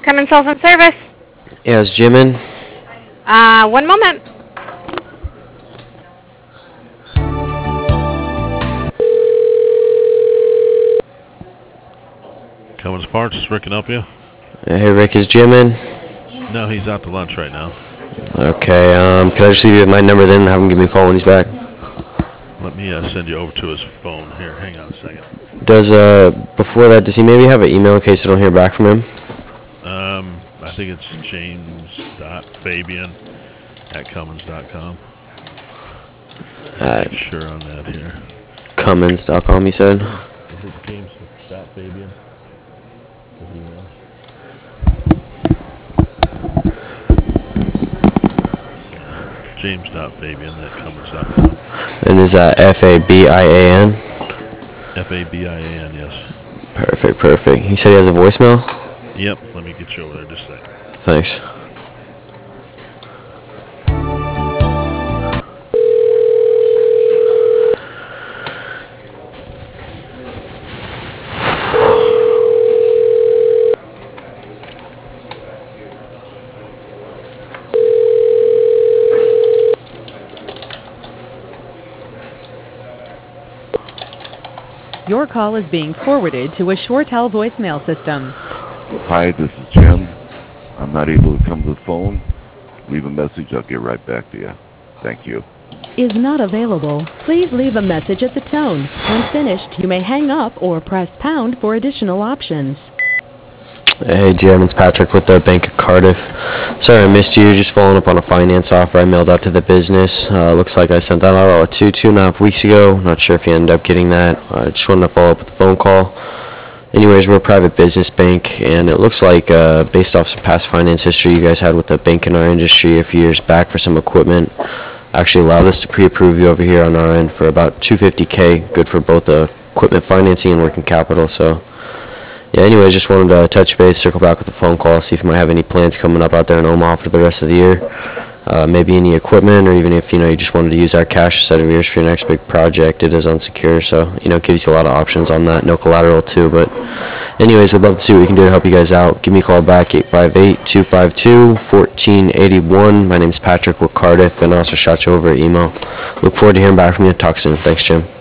Cummins Sales and Service. Yeah, is Jim in? One moment. Cummins Parts, Rick can help you? Hey, Rick, is Jim in? No, he's out to lunch right now. Okay, can I just leave you my number then and have him give me a call when he's back? Let me send you over to his phone. Here, hang on a second. Before that, does he maybe have an email in case I don't hear back from him? I think it's james.fabian@cummins.com. Sure on that here. Cummins.com, you said? Is it james.fabian? James.fabian@cummins.com. And is that F-A-B-I-A-N? F-A-B-I-A-N, yes. Perfect. He said he has a voicemail? Yep, let me get you over there just a second. Thanks. Your call is being forwarded to a ShoreTel voicemail system. Hi, this is Jim. I'm not able to come to the phone. Leave a message. I'll get right back to you. Thank you. Is not available. Please leave a message at the tone. When finished, you may hang up or press pound for additional options. Hey, Jim, it's Patrick with the Bank of Cardiff. Sorry I missed you. Just following up on a finance offer I mailed out to the business. Looks like I sent that out about 2.5 weeks ago. Not sure if you ended up getting that. I just wanted to follow up with a phone call. Anyways, we're a private business bank, and it looks like based off some past finance history you guys had with the bank in our industry a few years back for some equipment, actually allowed us to pre-approve you over here on our end for about $250K, good for both the equipment financing and working capital. So yeah, anyways, just wanted to touch base, circle back with a phone call, see if you might have any plans coming up out there in Omaha for the rest of the year. Maybe any equipment, or even if you just wanted to use our cash a set of years for your next big project. It is unsecured, so it gives you a lot of options on that. No collateral too, but anyways, we'd love to see what we can do to help you guys out. Give me a call back, 858-252-1481. My name's Patrick with Cardiff, and I also shot you over an email. Look forward to hearing back from you. Talk soon. Thanks, Jim.